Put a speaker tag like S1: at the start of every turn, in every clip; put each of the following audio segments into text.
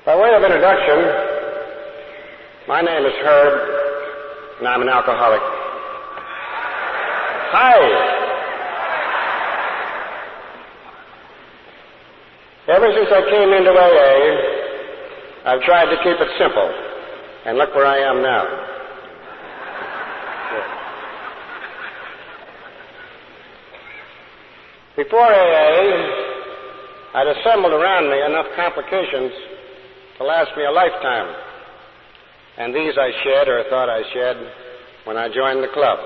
S1: By way of introduction, my name is Herb, and I'm an alcoholic. Hi. Ever since I came into AA, I've tried to keep it simple, and look where I am now. Before AA, I'd assembled around me enough complications to last me a lifetime. And these I shed, or thought I shed, when I joined the club.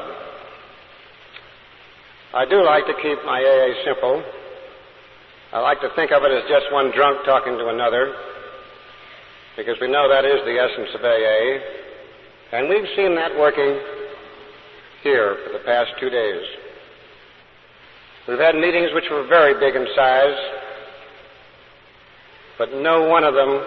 S1: I do like to keep my AA simple. I like to think of it as just one drunk talking to another, because we know that is the essence of AA. And we've seen that working here for the past 2 days. We've had meetings which were very big in size, but no one of them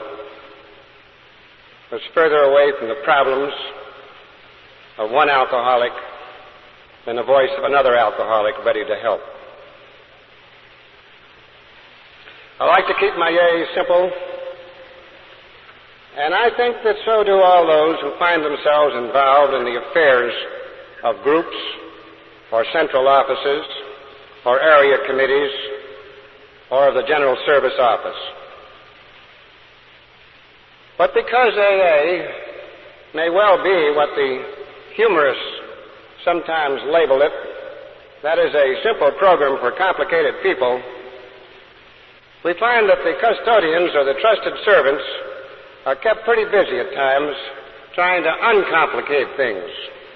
S1: was further away from the problems of one alcoholic than the voice of another alcoholic ready to help. I like to keep my AA simple, and I think that so do all those who find themselves involved in the affairs of groups or central offices or area committees or of the General Service Office. But because AA may well be what the humorists sometimes label it, that is a simple program for complicated people, we find that the custodians or the trusted servants are kept pretty busy at times trying to uncomplicate things.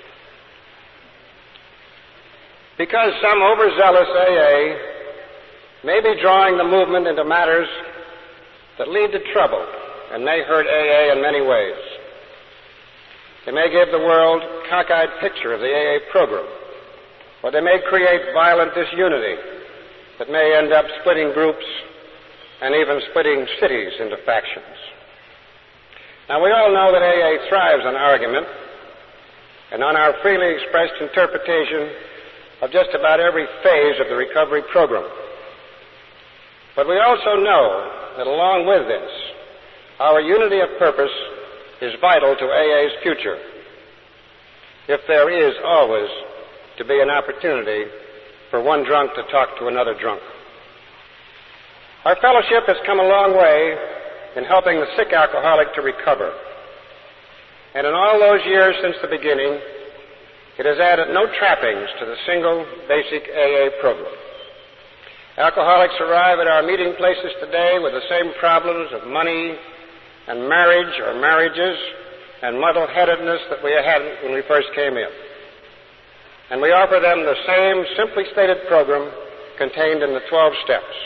S1: Because some overzealous AA may be drawing the movement into matters that lead to trouble and may hurt AA in many ways. They may give the world a cockeyed picture of the AA program, or they may create violent disunity that may end up splitting groups and even splitting cities into factions. Now, we all know that AA thrives on argument and on our freely expressed interpretation of just about every phase of the recovery program. But we also know that along with this, our unity of purpose is vital to AA's future, if there is always to be an opportunity for one drunk to talk to another drunk. Our fellowship has come a long way in helping the sick alcoholic to recover. And in all those years since the beginning, it has added no trappings to the single basic AA program. Alcoholics arrive at our meeting places today with the same problems of money and marriage or marriages and muddle-headedness that we had when we first came in. And we offer them the same simply stated program contained in the 12 steps.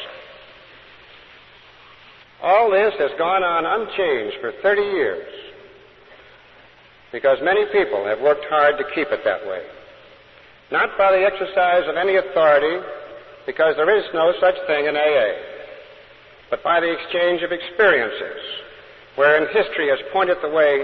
S1: All this has gone on unchanged for 30 years because many people have worked hard to keep it that way. Not by the exercise of any authority, because there is no such thing in AA, but by the exchange of experiences, wherein history has pointed the way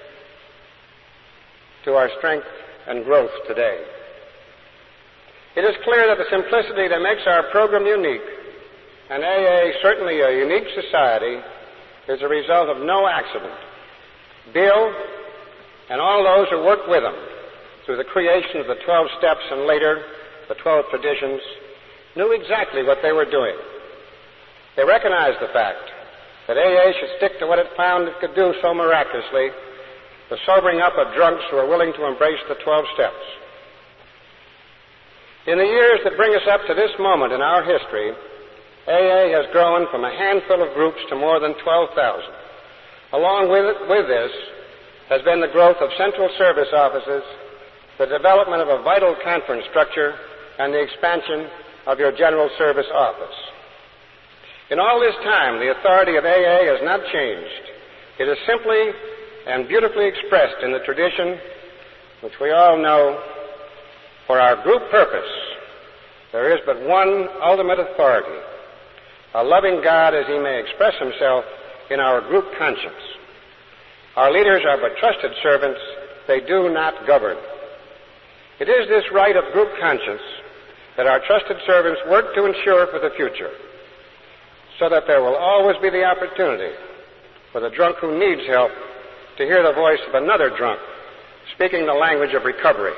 S1: to our strength and growth today. It is clear that the simplicity that makes our program unique, and AA certainly a unique society, is a result of no accident. Bill and all those who worked with him through the creation of the 12 steps and later the 12 traditions knew exactly what they were doing. They recognized the fact that AA should stick to what it found it could do so miraculously, the sobering up of drunks who are willing to embrace the 12 steps. In the years that bring us up to this moment in our history, AA has grown from a handful of groups to more than 12,000. Along with this has been the growth of central service offices, the development of a vital conference structure, and the expansion of your General Service Office. In all this time, the authority of AA has not changed. It is simply and beautifully expressed in the tradition, which we all know. For our group purpose, there is but one ultimate authority, a loving God as he may express himself in our group conscience. Our leaders are but trusted servants. They do not govern. It is this right of group conscience that our trusted servants work to ensure for the future, so that there will always be the opportunity for the drunk who needs help to hear the voice of another drunk speaking the language of recovery.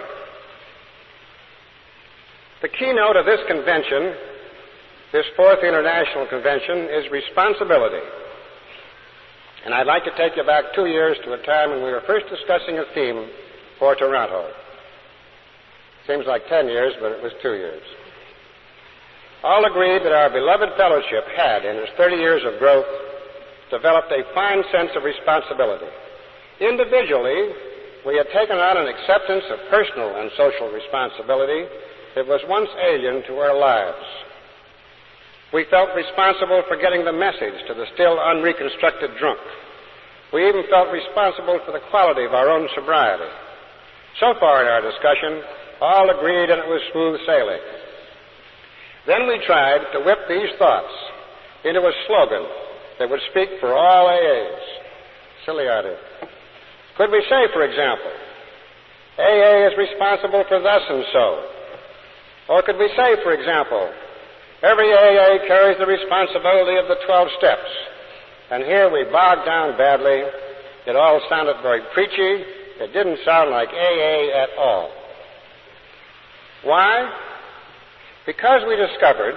S1: The keynote of this convention, this Fourth International Convention, is responsibility. And I'd like to take you back 2 years to a time when we were first discussing a theme for Toronto. Seems like 10 years, but it was 2 years. All agreed that our beloved fellowship had, in its 30 years of growth, developed a fine sense of responsibility. Individually, we had taken on an acceptance of personal and social responsibility that was once alien to our lives. We felt responsible for getting the message to the still unreconstructed drunk. We even felt responsible for the quality of our own sobriety. So far in our discussion, all agreed and it was smooth sailing. Then we tried to whip these thoughts into a slogan that would speak for all AAs. Silly idea. Could we say, for example, AA is responsible for thus and so? Or could we say, for example, every AA carries the responsibility of the 12 steps? And here we bogged down badly. It all sounded very preachy. It didn't sound like AA at all. Why? Because we discovered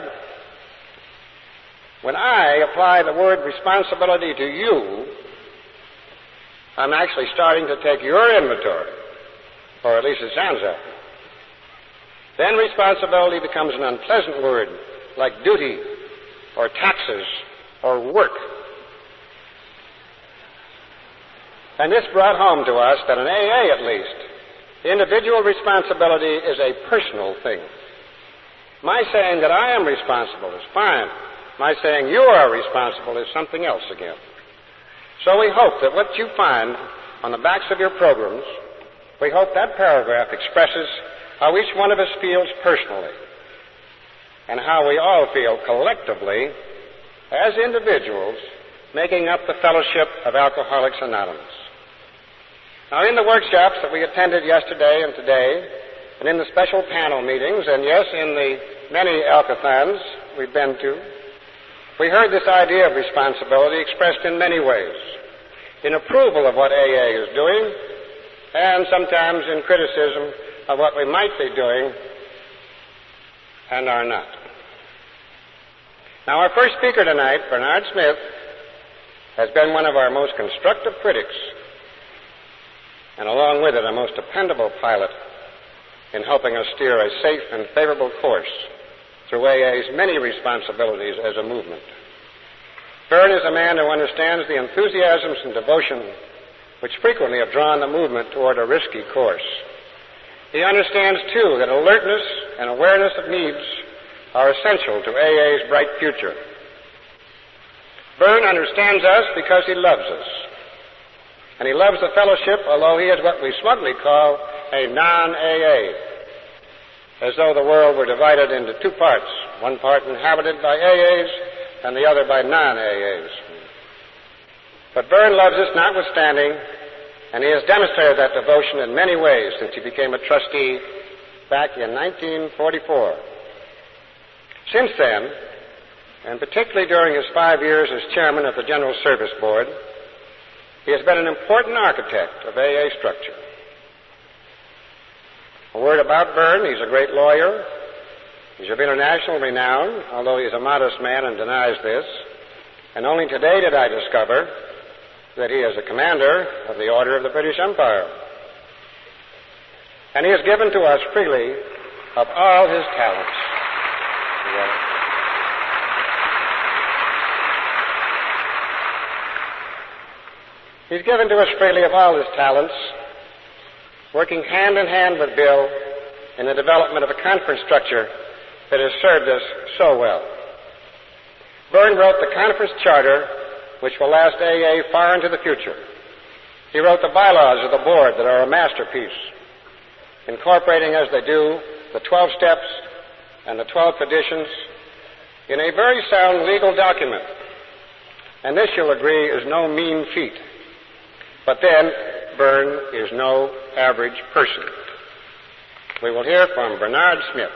S1: when I apply the word responsibility to you, I'm actually starting to take your inventory, or at least it sounds that way. Then responsibility becomes an unpleasant word, like duty, or taxes, or work. And this brought home to us that in AA, at least, individual responsibility is a personal thing. My saying that I am responsible is fine. My saying you are responsible is something else again. So we hope that what you find on the backs of your programs, we hope that paragraph expresses how each one of us feels personally and how we all feel collectively as individuals making up the fellowship of Alcoholics Anonymous. Now, in the workshops that we attended yesterday and today, and in the special panel meetings, and yes, in the many alcothons we've been to, we heard this idea of responsibility expressed in many ways. In approval of what AA is doing, and sometimes in criticism of what we might be doing and are not. Now, our first speaker tonight, Bernard Smith, has been one of our most constructive critics, and along with it, a most dependable pilot in helping us steer a safe and favorable course through AA's many responsibilities as a movement. Bern is a man who understands the enthusiasms and devotion which frequently have drawn the movement toward a risky course. He understands, too, that alertness and awareness of needs are essential to AA's bright future. Bern understands us because he loves us. And he loves the fellowship, although he is what we smugly call a non-AA, as though the world were divided into two parts, one part inhabited by AAs and the other by non-AAs. But Bern loves us notwithstanding, and he has demonstrated that devotion in many ways since he became a trustee back in 1944. Since then, and particularly during his 5 years as chairman of the General Service Board, he has been an important architect of AA structure. A word about Bern: he's a great lawyer. He's of international renown, although he's a modest man and denies this. And only today did I discover that he is a commander of the Order of the British Empire. And he has given to us freely of all his talents. He's given to us freely of all his talents, working hand in hand with Bill in the development of a conference structure that has served us so well. Bern wrote the conference charter, which will last AA far into the future. He wrote the bylaws of the board that are a masterpiece, incorporating as they do the 12 steps and the 12 traditions in a very sound legal document. And this, you'll agree, is no mean feat. But then, Bern is no average person. We will hear from Bernard Smith.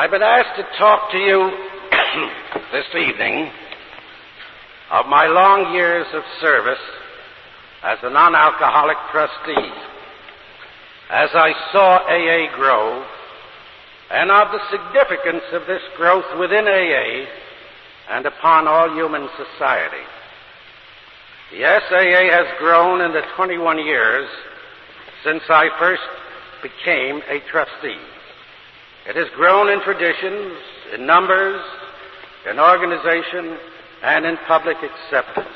S2: I've been asked to talk to you this evening of my long years of service as a non-alcoholic trustee, as I saw AA grow, and of the significance of this growth within AA and upon all human society. Yes, AA has grown in the 21 years since I first became a trustee. It has grown in traditions, in numbers, in organization, and in public acceptance.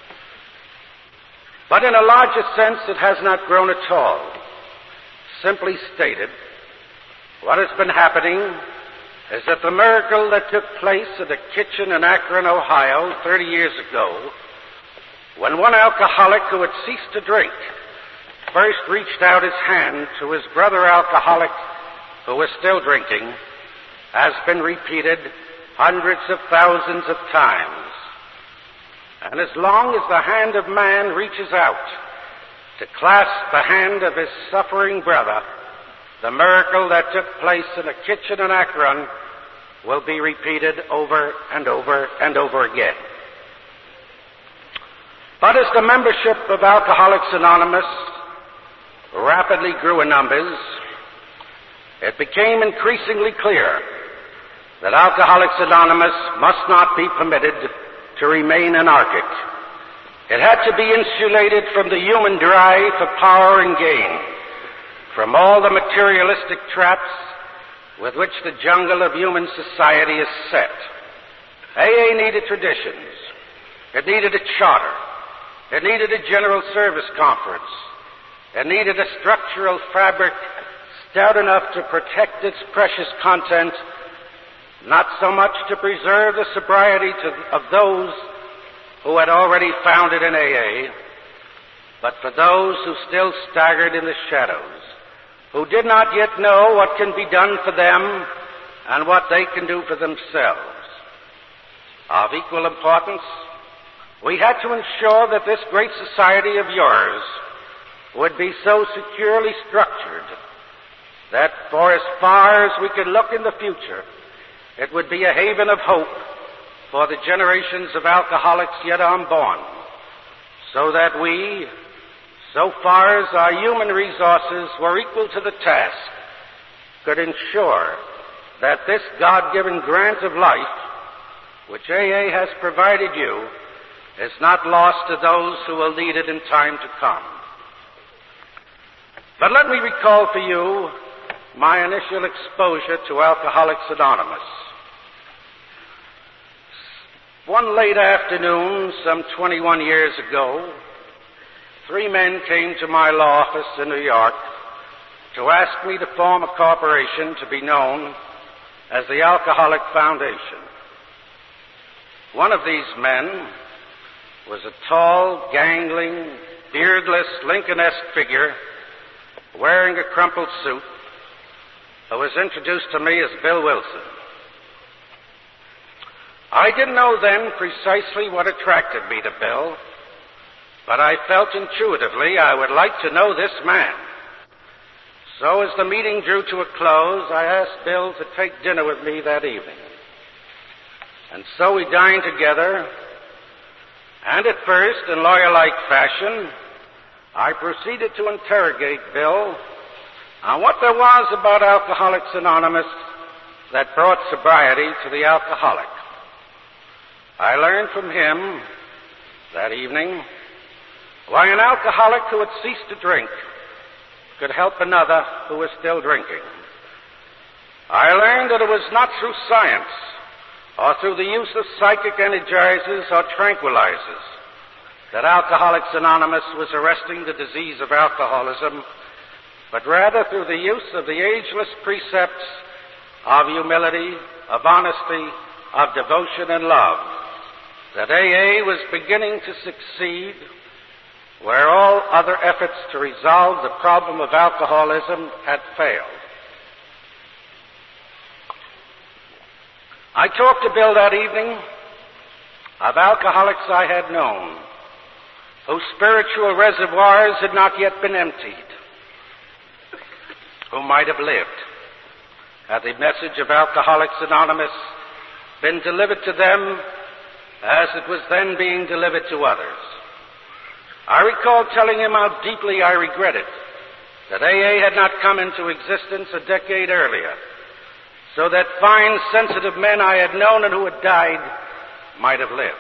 S2: But in a larger sense, it has not grown at all. Simply stated, what has been happening is that the miracle that took place at a kitchen in Akron, Ohio, 30 years ago, when one alcoholic who had ceased to drink first reached out his hand to his brother alcoholic who was still drinking, has been repeated hundreds of thousands of times. And as long as the hand of man reaches out to clasp the hand of his suffering brother, the miracle that took place in a kitchen in Akron will be repeated over and over and over again. But as the membership of Alcoholics Anonymous rapidly grew in numbers, it became increasingly clear that Alcoholics Anonymous must not be permitted to remain anarchic. It had to be insulated from the human drive for power and gain, from all the materialistic traps with which the jungle of human society is set. AA needed traditions. It needed a charter. It needed a general service conference. It needed a structural fabric stout enough to protect its precious content, not so much to preserve the sobriety of those who had already found it in AA, but for those who still staggered in the shadows, who did not yet know what can be done for them and what they can do for themselves. Of equal importance, we had to ensure that this great society of yours would be so securely structured that for as far as we could look in the future, it would be a haven of hope for the generations of alcoholics yet unborn, so that we, so far as our human resources were equal to the task, could ensure that this God-given grant of life, which AA has provided you, is not lost to those who will need it in time to come. But let me recall for you my initial exposure to Alcoholics Anonymous. One late afternoon, some 21 years ago, 3 men came to my law office in New York to ask me to form a corporation to be known as the Alcoholic Foundation. One of these men was a tall, gangling, beardless, Lincoln-esque figure wearing a crumpled suit, who was introduced to me as Bill Wilson. I didn't know then precisely what attracted me to Bill, but I felt intuitively I would like to know this man. So as the meeting drew to a close, I asked Bill to take dinner with me that evening. And so we dined together, and at first, in lawyer-like fashion, I proceeded to interrogate Bill on what there was about Alcoholics Anonymous that brought sobriety to the alcoholic. I learned from him that evening why an alcoholic who had ceased to drink could help another who was still drinking. I learned that it was not through science or through the use of psychic energizers or tranquilizers that Alcoholics Anonymous was arresting the disease of alcoholism, but rather through the use of the ageless precepts of humility, of honesty, of devotion and love, that AA was beginning to succeed where all other efforts to resolve the problem of alcoholism had failed. I talked to Bill that evening of alcoholics I had known, whose spiritual reservoirs had not yet been emptied, who might have lived had the message of Alcoholics Anonymous been delivered to them as it was then being delivered to others. I recall telling him how deeply I regretted that AA had not come into existence a decade earlier, so that fine, sensitive men I had known and who had died might have lived.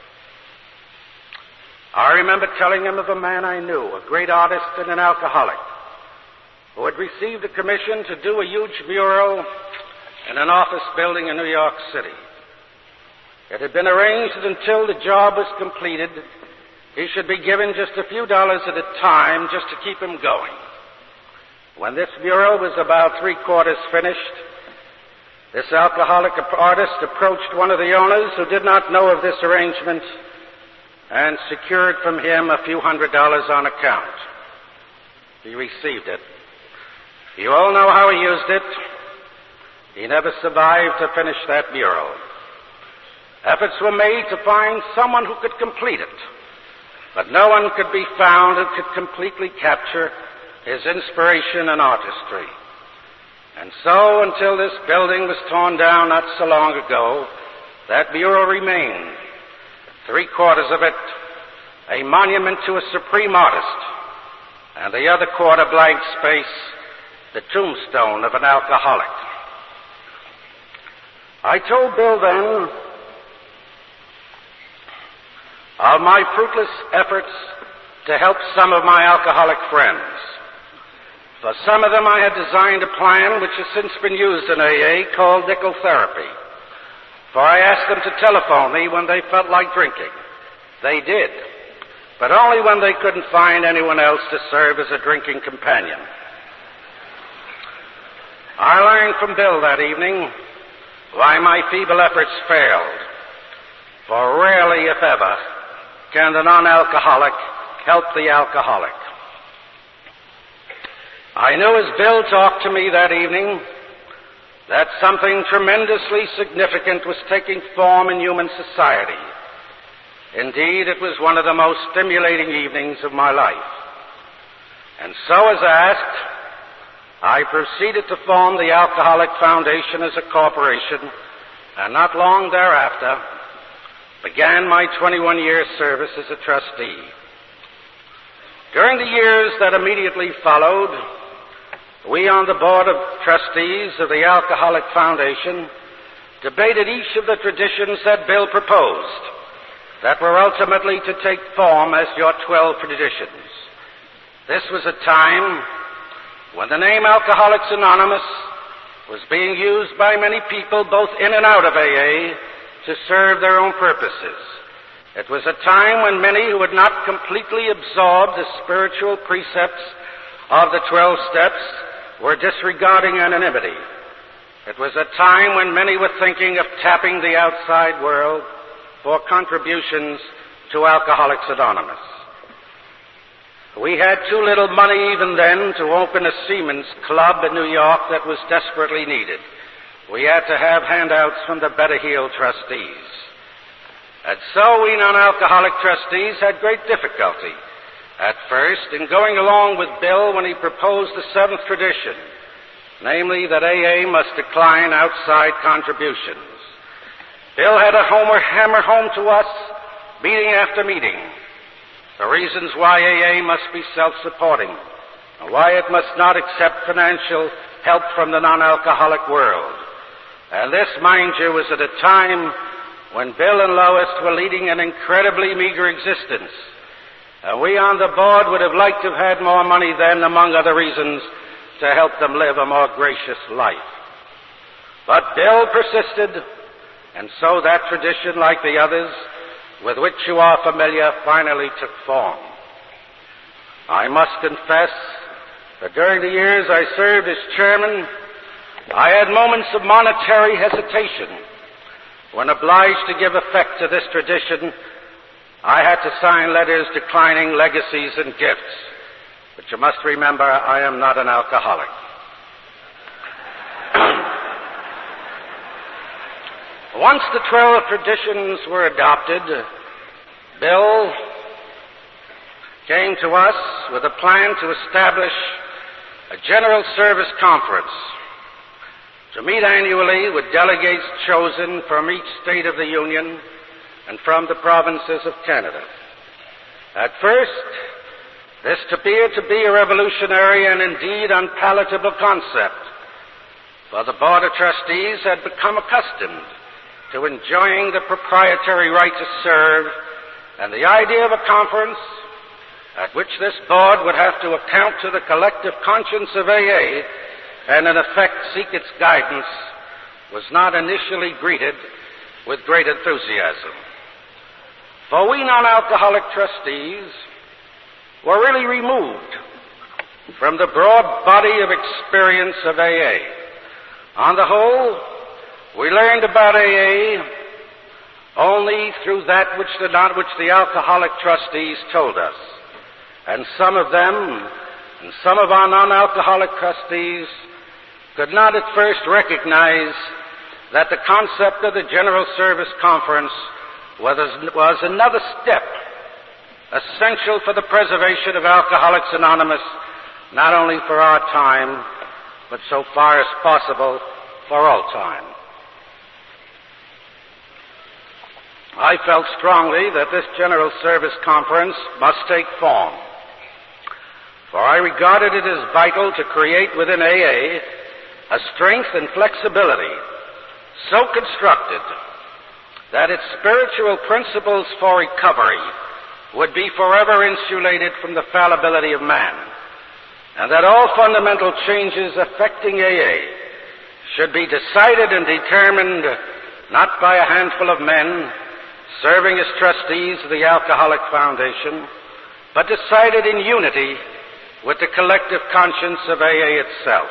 S2: I remember telling him of a man I knew, a great artist and an alcoholic, who had received a commission to do a huge mural in an office building in New York City. It had been arranged that until the job was completed, he should be given just a few dollars at a time just to keep him going. When this mural was about three-quarters finished, this alcoholic artist approached one of the owners who did not know of this arrangement and secured from him a few $100s on account. He received it. You all know how he used it. He never survived to finish that mural. Efforts were made to find someone who could complete it, but no one could be found who could completely capture his inspiration and artistry. And so, until this building was torn down not so long ago, that mural remained, three-quarters of it a monument to a supreme artist, and the other quarter blank space the tombstone of an alcoholic. I told Bill then of my fruitless efforts to help some of my alcoholic friends. For some of them I had designed a plan which has since been used in AA called nickel therapy. For I asked them to telephone me when they felt like drinking. They did, but only when they couldn't find anyone else to serve as a drinking companion. I learned from Bill that evening why my feeble efforts failed. For rarely, if ever, can the non-alcoholic help the alcoholic. I knew as Bill talked to me that evening that something tremendously significant was taking form in human society. Indeed, it was one of the most stimulating evenings of my life. And so, as asked, I proceeded to form the Alcoholic Foundation as a corporation, and not long thereafter began my 21-year service as a trustee. During the years that immediately followed, we on the Board of Trustees of the Alcoholic Foundation debated each of the traditions that Bill proposed that were ultimately to take form as your 12 traditions. This was a time when the name Alcoholics Anonymous was being used by many people both in and out of AA to serve their own purposes. It was a time when many who had not completely absorbed the spiritual precepts of the 12 steps were disregarding anonymity. It was a time when many were thinking of tapping the outside world for contributions to Alcoholics Anonymous. We had too little money even then to open a Seamen's Club in New York that was desperately needed. We had to have handouts from the Better Heal trustees. And so we non-alcoholic trustees had great difficulty at first in going along with Bill when he proposed the seventh tradition, namely that AA must decline outside contributions. Bill had to hammer home to us, meeting after meeting, the reasons why AA must be self-supporting, and why it must not accept financial help from the non-alcoholic world. And this, mind you, was at a time when Bill and Lois were leading an incredibly meager existence. And we on the board would have liked to have had more money then, among other reasons, to help them live a more gracious life. But Bill persisted, and so that tradition, like the others, with which you are familiar, finally took form. I must confess that during the years I served as chairman, I had moments of monetary hesitation. When obliged to give effect to this tradition, I had to sign letters declining legacies and gifts. But you must remember, I am not an alcoholic. Once the 12 traditions were adopted, Bill came to us with a plan to establish a general service conference to meet annually with delegates chosen from each state of the Union and from the provinces of Canada. At first, this appeared to be a revolutionary and indeed unpalatable concept, for the Board of Trustees had become accustomed to enjoying the proprietary right to serve, and the idea of a conference at which this board would have to account to the collective conscience of AA and in effect seek its guidance was not initially greeted with great enthusiasm. For we non-alcoholic trustees were really removed from the broad body of experience of AA. On the whole, we learned about AA only through that which the alcoholic trustees told us. And some of them, and some of our non-alcoholic trustees, could not at first recognize that the concept of the General Service Conference was another step essential for the preservation of Alcoholics Anonymous, not only for our time, but so far as possible for all time. I felt strongly that this General Service Conference must take form, for I regarded it as vital to create within AA a strength and flexibility so constructed that its spiritual principles for recovery would be forever insulated from the fallibility of man, and that all fundamental changes affecting AA should be decided and determined not by a handful of men serving as trustees of the Alcoholic Foundation, but decided in unity with the collective conscience of AA itself.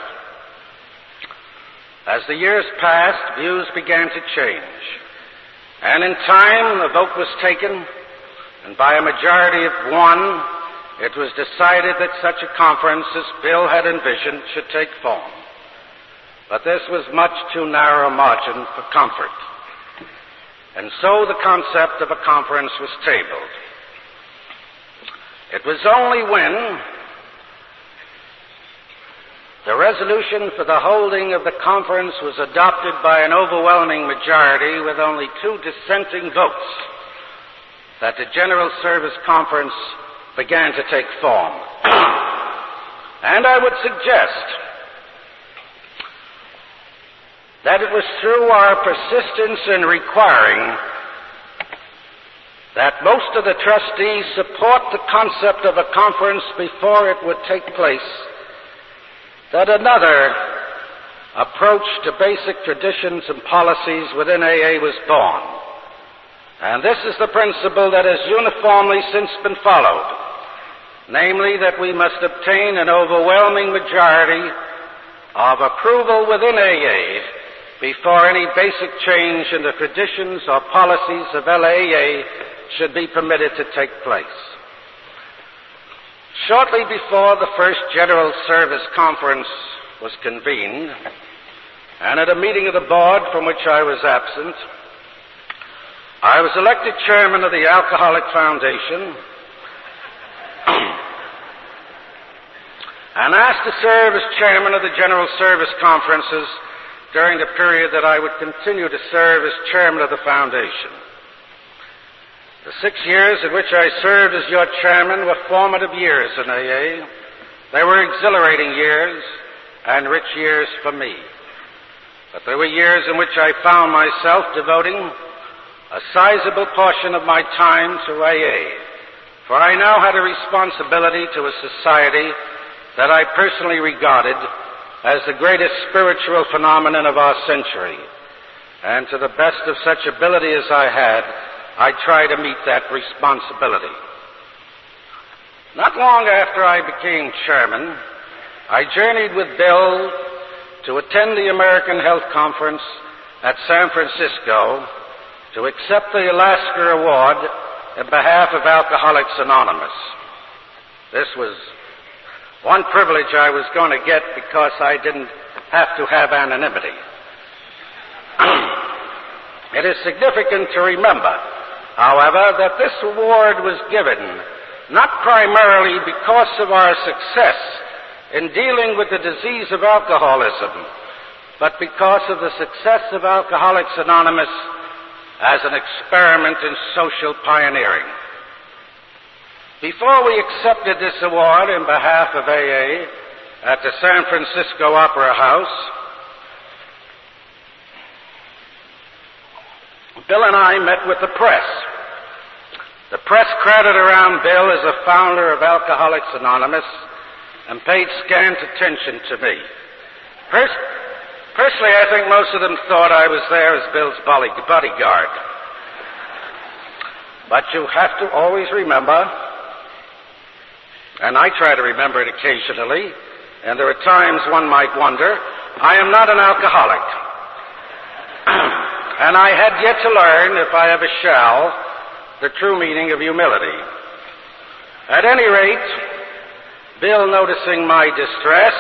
S2: As the years passed, views began to change, and in time a vote was taken, and by a majority of 1, it was decided that such a conference as Bill had envisioned should take form. But this was much too narrow a margin for comfort, and so the concept of a conference was tabled. It was only when the resolution for the holding of the conference was adopted by an overwhelming majority with only 2 dissenting votes that the General Service Conference began to take form. And I would suggest that it was through our persistence in requiring that most of the trustees support the concept of a conference before it would take place that another approach to basic traditions and policies within AA was born. And this is the principle that has uniformly since been followed, namely that we must obtain an overwhelming majority of approval within AA before any basic change in the traditions or policies of LAA should be permitted to take place. Shortly before the first General Service Conference was convened, and at a meeting of the board from which I was absent, I was elected chairman of the Alcoholic Foundation and asked to serve as chairman of the General Service Conferences during the period that I would continue to serve as chairman of the foundation. The 6 years in which I served as your chairman were formative years in AA. They were exhilarating years and rich years for me. But there were years in which I found myself devoting a sizable portion of my time to AA, for I now had a responsibility to a society that I personally regarded as the greatest spiritual phenomenon of our century. And to the best of such ability as I had, I tried to meet that responsibility. Not long after I became chairman, I journeyed with Bill to attend the American Health Conference at San Francisco to accept the Alaska Award in behalf of Alcoholics Anonymous. This was one privilege I was going to get because I didn't have to have anonymity. It is significant to remember, however, that this award was given not primarily because of our success in dealing with the disease of alcoholism, but because of the success of Alcoholics Anonymous as an experiment in social pioneering. Before we accepted this award in behalf of AA at the San Francisco Opera House, Bill and I met with the press. The press crowded around Bill as a founder of Alcoholics Anonymous and paid scant attention to me. Personally, I think most of them thought I was there as Bill's bodyguard. But you have to always remember, and I try to remember it occasionally, and there are times one might wonder, I am not an alcoholic. And I had yet to learn, if I ever shall, the true meaning of humility. At any rate, Bill, noticing my distress,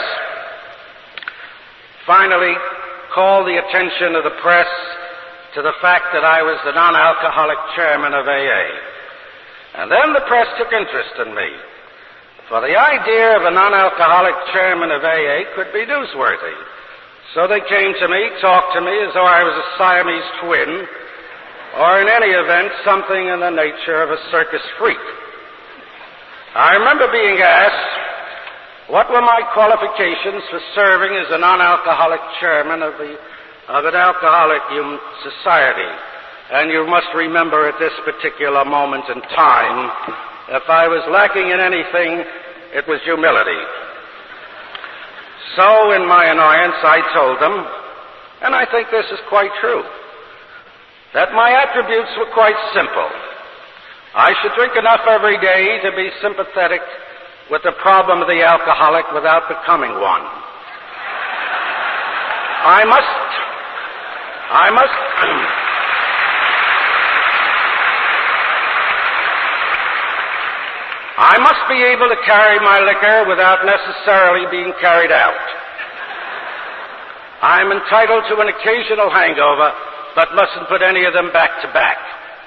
S2: finally called the attention of the press to the fact that I was the non-alcoholic chairman of AA. And then the press took interest in me, for the idea of a non-alcoholic chairman of AA could be newsworthy. So they came to me, talked to me as though I was a Siamese twin, or in any event, something in the nature of a circus freak. I remember being asked what were my qualifications for serving as a non-alcoholic chairman of an alcoholic society. And you must remember at this particular moment in time, if I was lacking in anything, it was humility. So, in my annoyance, I told them, and I think this is quite true, that my attributes were quite simple. I should drink enough every day to be sympathetic with the problem of the alcoholic without becoming one. I must be able to carry my liquor without necessarily being carried out. I'm entitled to an occasional hangover, but mustn't put any of them back to back.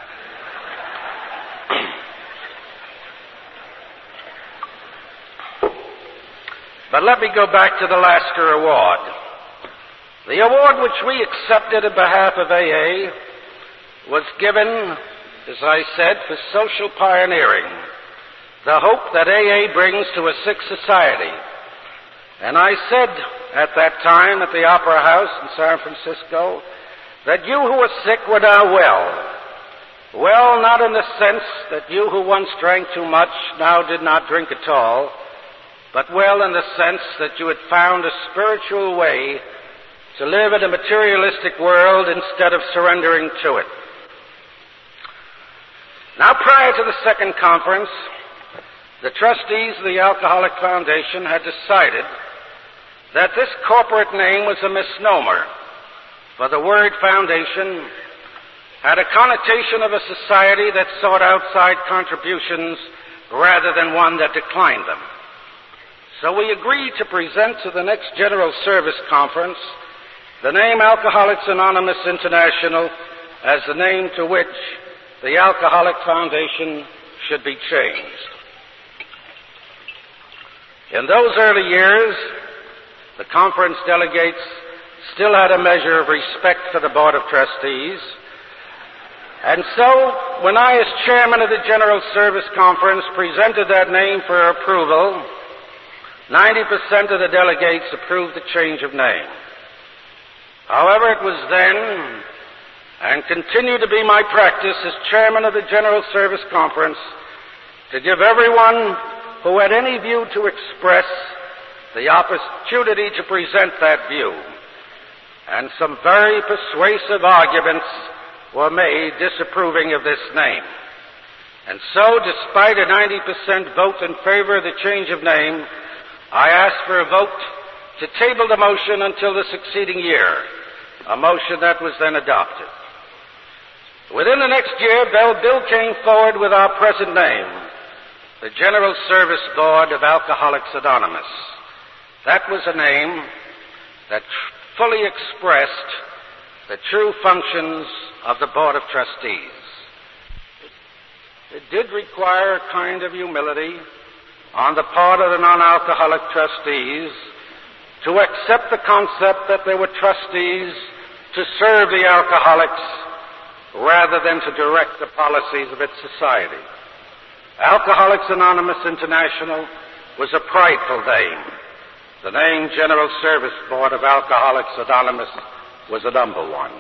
S2: But let me go back to the Lasker Award. The award which we accepted on behalf of AA was given, as I said, for social pioneering, the hope that AA brings to a sick society. And I said at that time at the Opera House in San Francisco that you who were sick were now well. Well, not in the sense that you who once drank too much now did not drink at all, but well in the sense that you had found a spiritual way to live in a materialistic world instead of surrendering to it. Now, prior to the second conference, the trustees of the Alcoholic Foundation had decided that this corporate name was a misnomer, for the word foundation had a connotation of a society that sought outside contributions rather than one that declined them. So we agreed to present to the next General Service Conference the name Alcoholics Anonymous International as the name to which the Alcoholic Foundation should be changed. In those early years, the conference delegates still had a measure of respect for the Board of Trustees. And so, when I, as chairman of the General Service Conference, presented that name for approval, 90% of the delegates approved the change of name. However, it was then, and continued to be my practice as chairman of the General Service Conference, to give everyone who had any view to express the opportunity to present that view. And some very persuasive arguments were made disapproving of this name. And so, despite a 90% vote in favor of the change of name, I asked for a vote to table the motion until the succeeding year, a motion that was then adopted. Within the next year, Bill came forward with our present name, the General Service Board of Alcoholics Anonymous. That was a name that fully expressed the true functions of the Board of Trustees. It did require a kind of humility on the part of the non-alcoholic trustees to accept the concept that there were trustees to serve the alcoholics rather than to direct the policies of its society. Alcoholics Anonymous International was a prideful name. The name General Service Board of Alcoholics Anonymous was a humble one.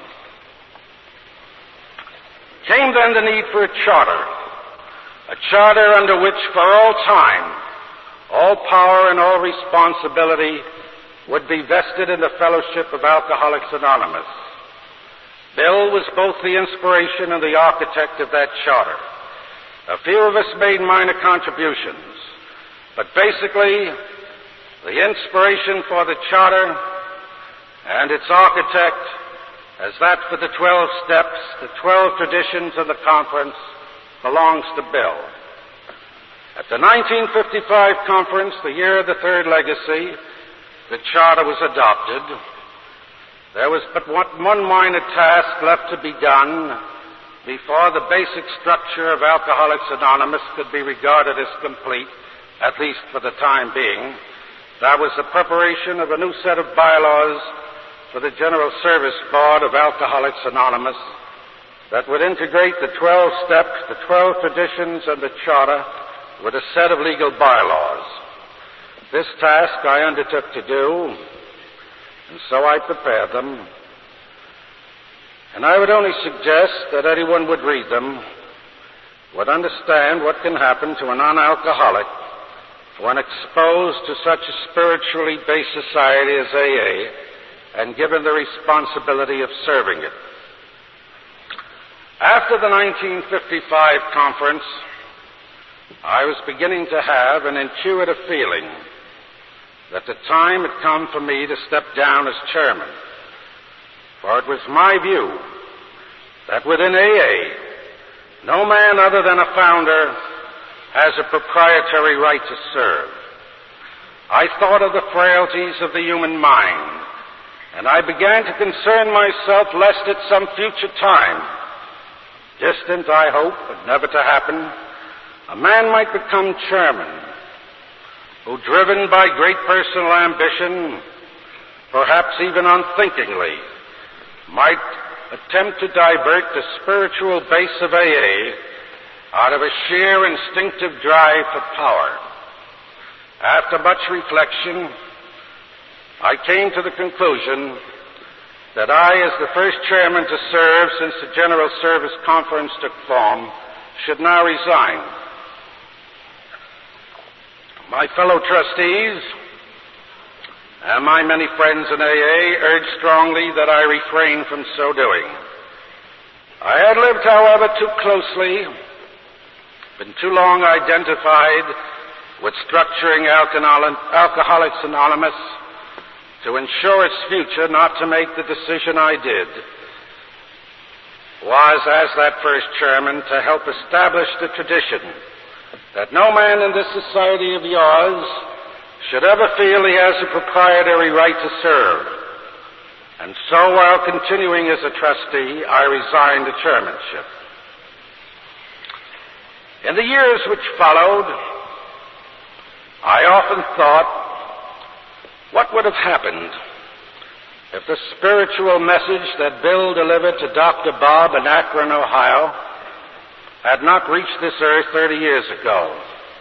S2: Came then the need for a charter under which for all time, all power and all responsibility would be vested in the fellowship of Alcoholics Anonymous. Bill was both the inspiration and the architect of that charter. A few of us made minor contributions, but basically, the inspiration for the charter and its architect, as that for the 12 steps, the 12 traditions of the conference, belongs to Bill. At the 1955 conference, the year of the third legacy, the charter was adopted. There was but one minor task left to be done before the basic structure of Alcoholics Anonymous could be regarded as complete, at least for the time being. That was the preparation of a new set of bylaws for the General Service Board of Alcoholics Anonymous that would integrate the 12 steps, the 12 traditions, and the charter with a set of legal bylaws. This task I undertook to do, and so I prepared them. And I would only suggest that anyone would read them, would understand what can happen to a non-alcoholic when exposed to such a spiritually based society as AA and given the responsibility of serving it. After the 1955 conference, I was beginning to have an intuitive feeling that the time had come for me to step down as chairman. For it was my view that within AA, no man other than a founder has a proprietary right to serve. I thought of the frailties of the human mind, and I began to concern myself lest at some future time, distant I hope, but never to happen, a man might become chairman, who, driven by great personal ambition, perhaps even unthinkingly, might attempt to divert the spiritual base of AA out of a sheer instinctive drive for power. After much reflection, I came to the conclusion that I, as the first chairman to serve since the General Service Conference took form, should now resign. My fellow trustees and my many friends in AA urged strongly that I refrain from so doing. I had lived, however, too closely, been too long identified with structuring Alcoholics Anonymous to ensure its future not to make the decision I did was, as that first chairman, to help establish the tradition that no man in this society of yours should ever feel he has a proprietary right to serve. And so, while continuing as a trustee, I resigned the chairmanship. In the years which followed, I often thought, what would have happened if the spiritual message that Bill delivered to Dr. Bob in Akron, Ohio, had not reached this earth 30 years ago?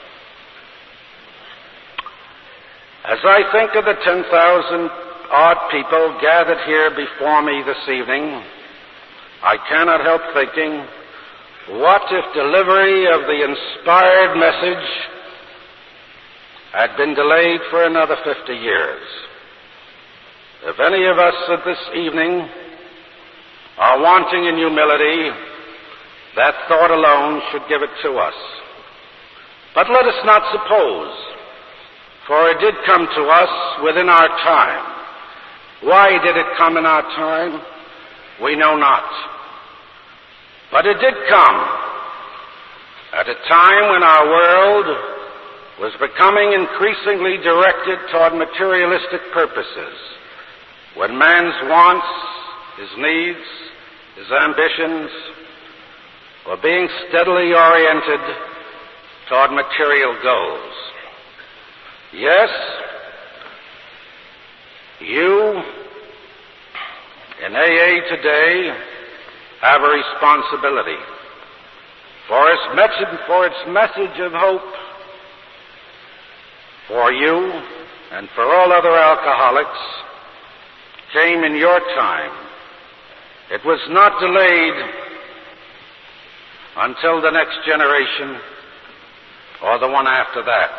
S2: As I think of the 10,000 odd people gathered here before me this evening, I cannot help thinking, what if delivery of the inspired message had been delayed for another 50 years? If any of us at this evening are wanting in humility, that thought alone should give it to us. But let us not suppose, for it did come to us within our time. Why did it come in our time? We know not. But it did come at a time when our world was becoming increasingly directed toward materialistic purposes, when man's wants, his needs, his ambitions were being steadily oriented toward material goals. Yes, You in AA today have a responsibility for its message of hope for you and for all other alcoholics came in your time. It was not delayed until the next generation or the one after that.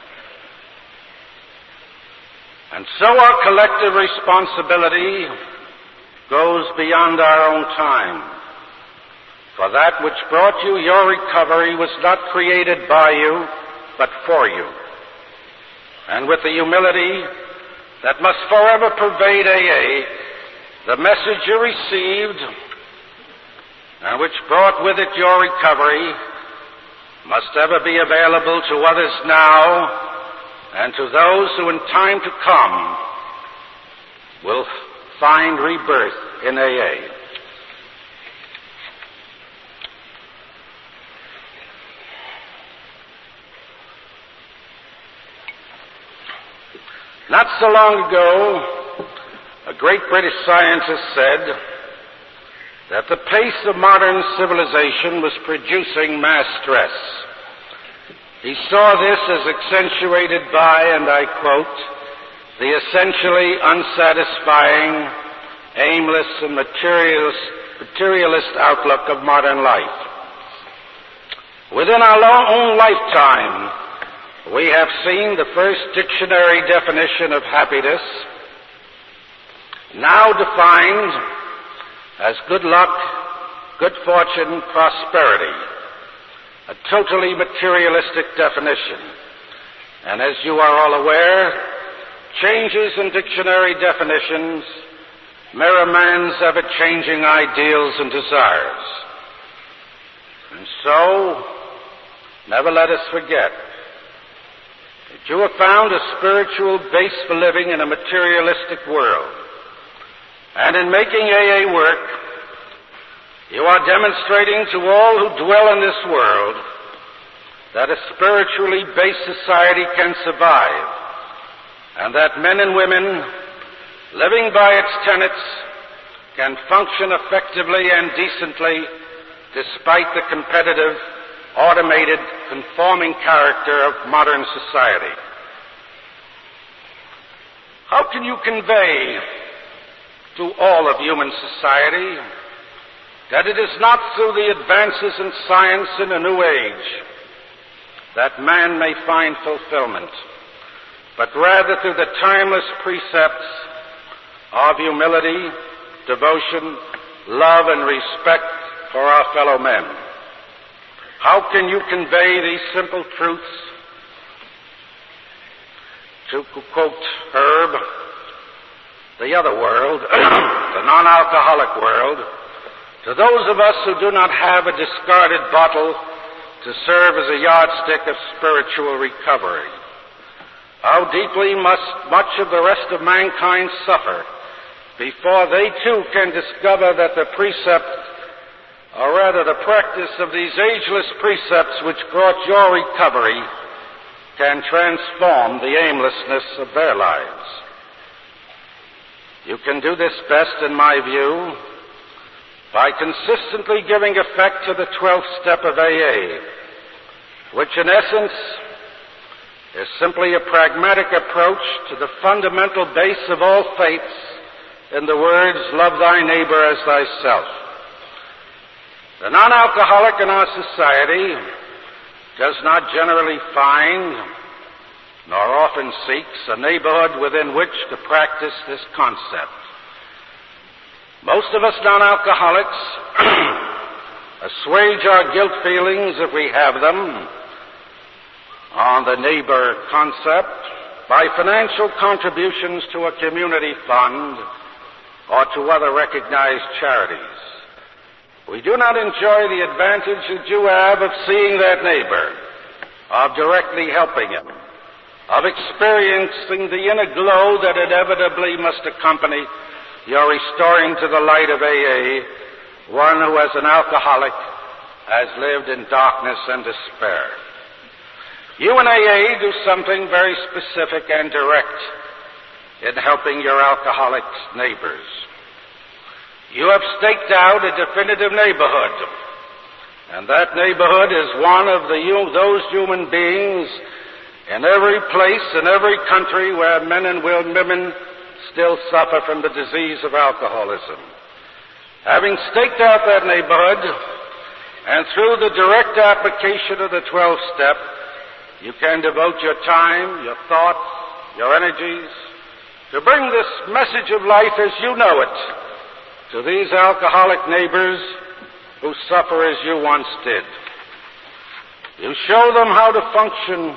S2: And so our collective responsibility goes beyond our own time. For that which brought you your recovery was not created by you, but for you. And with the humility that must forever pervade AA, the message you received, and which brought with it your recovery, must ever be available to others now and to those who in time to come will find rebirth in AA. Not so long ago, a great British scientist said that the pace of modern civilization was producing mass stress. He saw this as accentuated by, and I quote, the essentially unsatisfying, aimless, and materialist outlook of modern life. Within our own lifetime, we have seen the first dictionary definition of happiness, now defined as good luck, good fortune, prosperity, a totally materialistic definition. And as you are all aware, changes in dictionary definitions mirror man's ever-changing ideals and desires. And so, never let us forget that you have found a spiritual base for living in a materialistic world. And in making AA work, you are demonstrating to all who dwell in this world that a spiritually based society can survive, and that men and women living by its tenets can function effectively and decently despite the competitive, automated, conforming character of modern society. How can you convey to all of human society that it is not through the advances in science in a new age that man may find fulfillment, but rather through the timeless precepts of humility, devotion, love, and respect for our fellow men? How can you convey these simple truths, to quote Herb, the other world, the non-alcoholic world, to those of us who do not have a discarded bottle to serve as a yardstick of spiritual recovery? How deeply must much of the rest of mankind suffer before they too can discover that the precept, or rather the practice of these ageless precepts which brought your recovery, can transform the aimlessness of their lives? You can do this best, in my view, by consistently giving effect to the 12th step of AA, which in essence is simply a pragmatic approach to the fundamental base of all faiths in the words, love thy neighbor as thyself. The non-alcoholic in our society does not generally find, nor often seeks, a neighborhood within which to practice this concept. Most of us non-alcoholics assuage our guilt feelings, if we have them, on the neighbor concept by financial contributions to a community fund or to other recognized charities. We do not enjoy the advantage that you have of seeing that neighbor, of directly helping him, of experiencing the inner glow that inevitably must accompany your restoring to the light of AA one who, as an alcoholic, has lived in darkness and despair. You in AA do something very specific and direct in helping your alcoholic neighbors. You have staked out a definitive neighborhood, and that neighborhood is one of those human beings in every place, in every country where men and women still suffer from the disease of alcoholism. Having staked out that neighborhood, and through the direct application of the 12-step, you can devote your time, your thoughts, your energies to bring this message of life as you know it to these alcoholic neighbors who suffer as you once did. You show them how to function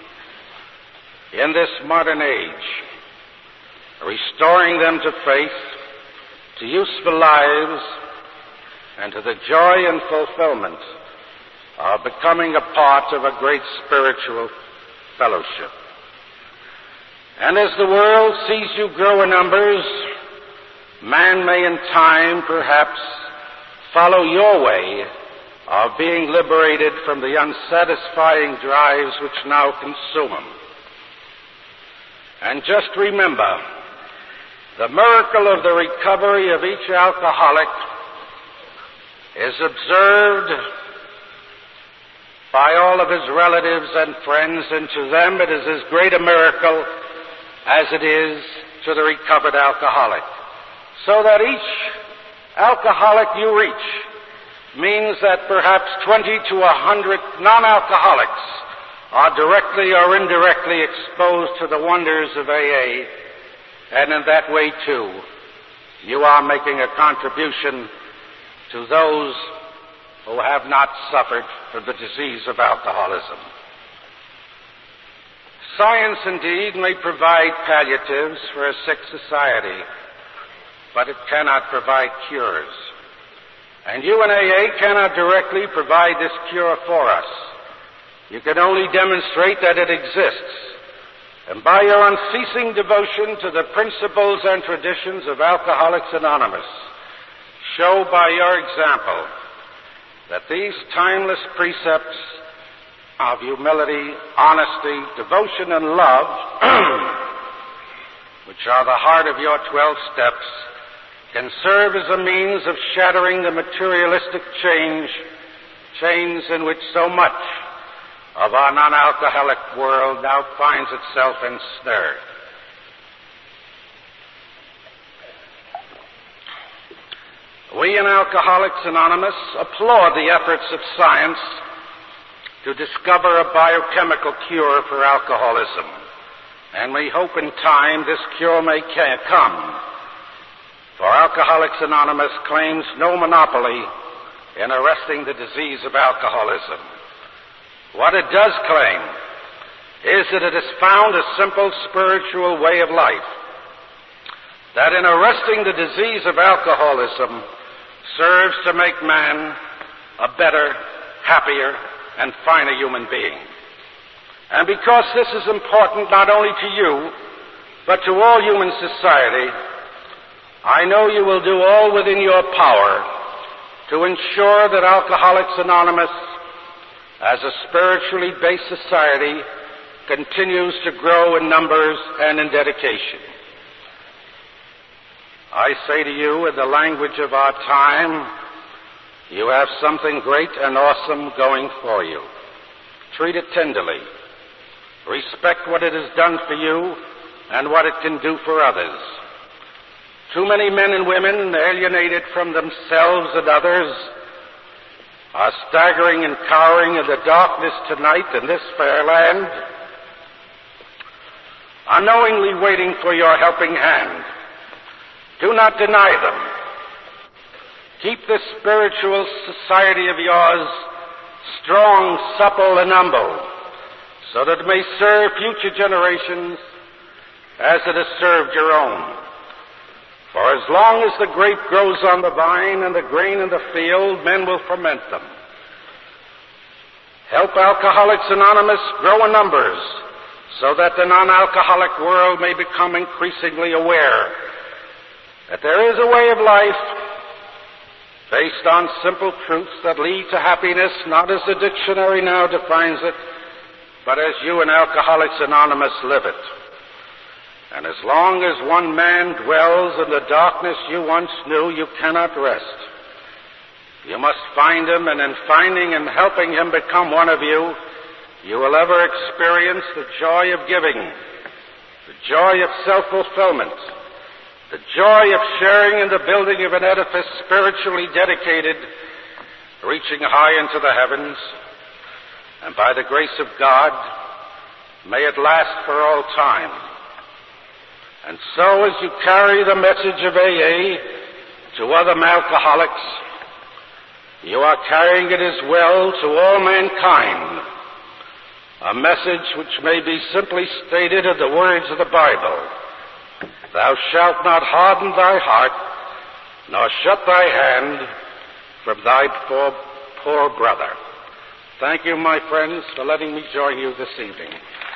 S2: in this modern age, restoring them to faith, to useful lives, and to the joy and fulfillment of becoming a part of a great spiritual fellowship. And as the world sees you grow in numbers, man may in time perhaps follow your way of being liberated from the unsatisfying drives which now consume him. And just remember, the miracle of the recovery of each alcoholic is observed by all of his relatives and friends, and to them it is as great a miracle as it is to the recovered alcoholic. So that each alcoholic you reach means that perhaps 20 to 100 non-alcoholics are directly or indirectly exposed to the wonders of AA, and in that way, too, you are making a contribution to those who have not suffered from the disease of alcoholism. Science, indeed, may provide palliatives for a sick society, but it cannot provide cures. And you in AA cannot directly provide this cure for us. You can only demonstrate that it exists. And by your unceasing devotion to the principles and traditions of Alcoholics Anonymous, show by your example that these timeless precepts of humility, honesty, devotion, and love, which are the heart of your 12 steps, can serve as a means of shattering the materialistic chains in which so much of our non-alcoholic world now finds itself ensnared. We in Alcoholics Anonymous applaud the efforts of science to discover a biochemical cure for alcoholism, and we hope in time this cure may come. For Alcoholics Anonymous claims no monopoly in arresting the disease of alcoholism. What it does claim is that it has found a simple spiritual way of life, that in arresting the disease of alcoholism serves to make man a better, happier, and finer human being. And because this is important not only to you, but to all human society, I know you will do all within your power to ensure that Alcoholics Anonymous, as a spiritually based society, continues to grow in numbers and in dedication. I say to you, in the language of our time, you have something great and awesome going for you. Treat it tenderly. Respect what it has done for you and what it can do for others. Too many men and women, alienated from themselves and others, are staggering and cowering in the darkness tonight in this fair land, unknowingly waiting for your helping hand. Do not deny them. Keep this spiritual society of yours strong, supple, and humble, so that it may serve future generations as it has served your own. For as long as the grape grows on the vine and the grain in the field, men will ferment them. Help Alcoholics Anonymous grow in numbers, so that the non-alcoholic world may become increasingly aware that there is a way of life based on simple truths that lead to happiness, not as the dictionary now defines it, but as you in Alcoholics Anonymous live it. And as long as one man dwells in the darkness you once knew, you cannot rest. You must find him, and in finding and helping him become one of you, you will ever experience the joy of giving, the joy of self-fulfillment, the joy of sharing in the building of an edifice spiritually dedicated, reaching high into the heavens, and by the grace of God, may it last for all time. And so as you carry the message of AA to other alcoholics, you are carrying it as well to all mankind, a message which may be simply stated in the words of the Bible: Thou shalt not harden thy heart, nor shut thy hand from thy poor brother. Thank you, my friends, for letting me join you this evening.